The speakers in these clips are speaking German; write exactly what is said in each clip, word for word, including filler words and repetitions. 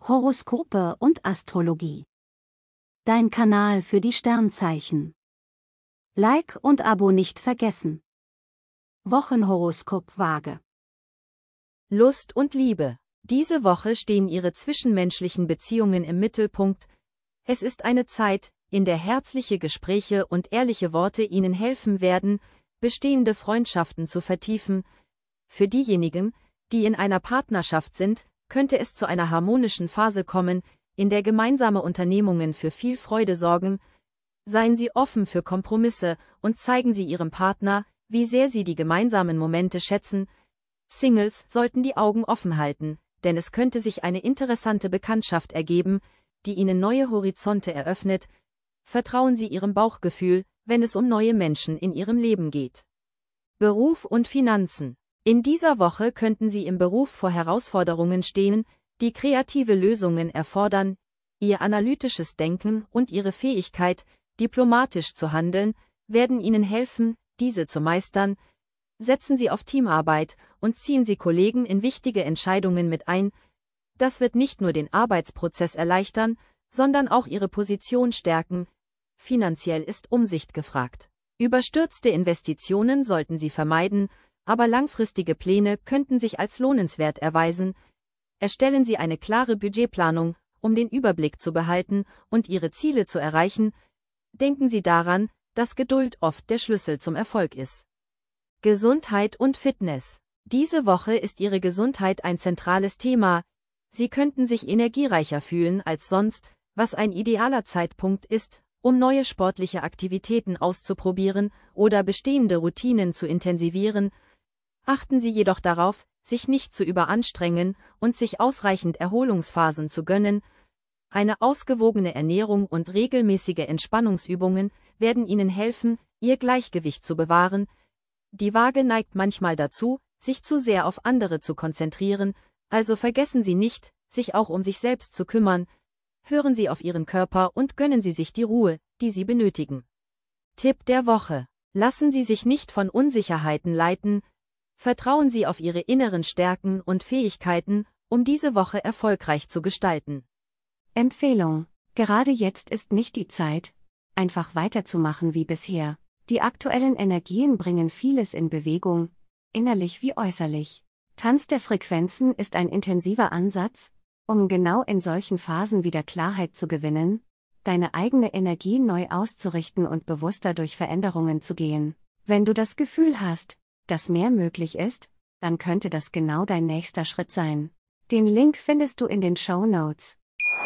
Horoskope und Astrologie. Dein Kanal für die Sternzeichen. Like und Abo nicht vergessen. Wochenhoroskop Waage. Lust und Liebe. Diese Woche stehen Ihre zwischenmenschlichen Beziehungen im Mittelpunkt. Es ist eine Zeit, in der herzliche Gespräche und ehrliche Worte Ihnen helfen werden, bestehende Freundschaften zu vertiefen. Für diejenigen, die in einer Partnerschaft sind, könnte es zu einer harmonischen Phase kommen, in der gemeinsame Unternehmungen für viel Freude sorgen. Seien Sie offen für Kompromisse und zeigen Sie Ihrem Partner, wie sehr Sie die gemeinsamen Momente schätzen. Singles sollten die Augen offen halten, denn es könnte sich eine interessante Bekanntschaft ergeben, die Ihnen neue Horizonte eröffnet. Vertrauen Sie Ihrem Bauchgefühl, wenn es um neue Menschen in Ihrem Leben geht. Beruf und Finanzen. In dieser Woche könnten Sie im Beruf vor Herausforderungen stehen, die kreative Lösungen erfordern. Ihr analytisches Denken und Ihre Fähigkeit, diplomatisch zu handeln, werden Ihnen helfen, diese zu meistern. Setzen Sie auf Teamarbeit und ziehen Sie Kollegen in wichtige Entscheidungen mit ein. Das wird nicht nur den Arbeitsprozess erleichtern, sondern auch Ihre Position stärken. Finanziell ist Umsicht gefragt. Überstürzte Investitionen sollten Sie vermeiden, aber langfristige Pläne könnten sich als lohnenswert erweisen. Erstellen Sie eine klare Budgetplanung, um den Überblick zu behalten und Ihre Ziele zu erreichen. Denken Sie daran, dass Geduld oft der Schlüssel zum Erfolg ist. Gesundheit und Fitness. Diese Woche ist Ihre Gesundheit ein zentrales Thema. Sie könnten sich energiereicher fühlen als sonst, was ein idealer Zeitpunkt ist, um neue sportliche Aktivitäten auszuprobieren oder bestehende Routinen zu intensivieren. Achten Sie jedoch darauf, sich nicht zu überanstrengen und sich ausreichend Erholungsphasen zu gönnen. Eine ausgewogene Ernährung und regelmäßige Entspannungsübungen werden Ihnen helfen, Ihr Gleichgewicht zu bewahren. Die Waage neigt manchmal dazu, sich zu sehr auf andere zu konzentrieren, also vergessen Sie nicht, sich auch um sich selbst zu kümmern. Hören Sie auf Ihren Körper und gönnen Sie sich die Ruhe, die Sie benötigen. Tipp der Woche. Lassen Sie sich nicht von Unsicherheiten leiten. Vertrauen Sie auf Ihre inneren Stärken und Fähigkeiten, um diese Woche erfolgreich zu gestalten. Empfehlung. Gerade jetzt ist nicht die Zeit, einfach weiterzumachen wie bisher. Die aktuellen Energien bringen vieles in Bewegung, innerlich wie äußerlich. Tanz der Frequenzen ist ein intensiver Ansatz, um genau in solchen Phasen wieder Klarheit zu gewinnen, deine eigene Energie neu auszurichten und bewusster durch Veränderungen zu gehen. Wenn du das Gefühl hast, dass mehr möglich ist, dann könnte das genau dein nächster Schritt sein. Den Link findest du in den Shownotes.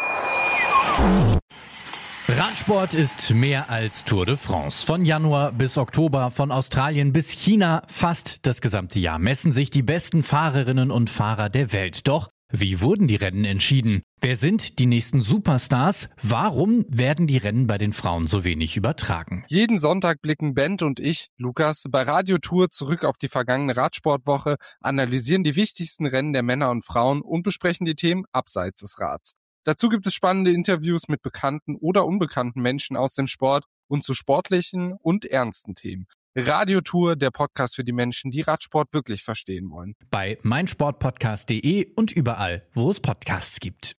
Radsport ist mehr als Tour de France. Von Januar bis Oktober, von Australien bis China, fast das gesamte Jahr messen sich die besten Fahrerinnen und Fahrer der Welt. Doch wie wurden die Rennen entschieden? Wer sind die nächsten Superstars? Warum werden die Rennen bei den Frauen so wenig übertragen? Jeden Sonntag blicken Bent und ich, Lukas, bei Radio Tour zurück auf die vergangene Radsportwoche, analysieren die wichtigsten Rennen der Männer und Frauen und besprechen die Themen abseits des Rads. Dazu gibt es spannende Interviews mit bekannten oder unbekannten Menschen aus dem Sport und zu sportlichen und ernsten Themen. Radio Tour, der Podcast für die Menschen, die Radsport wirklich verstehen wollen. Bei meinsportpodcast punkt de und überall, wo es Podcasts gibt.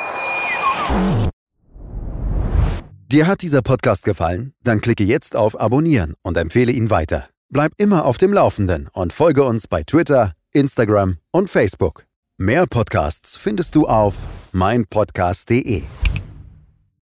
Dir hat dieser Podcast gefallen? Dann klicke jetzt auf Abonnieren und empfehle ihn weiter. Bleib immer auf dem Laufenden und folge uns bei Twitter, Instagram und Facebook. Mehr Podcasts findest du auf meinpodcast punkt de.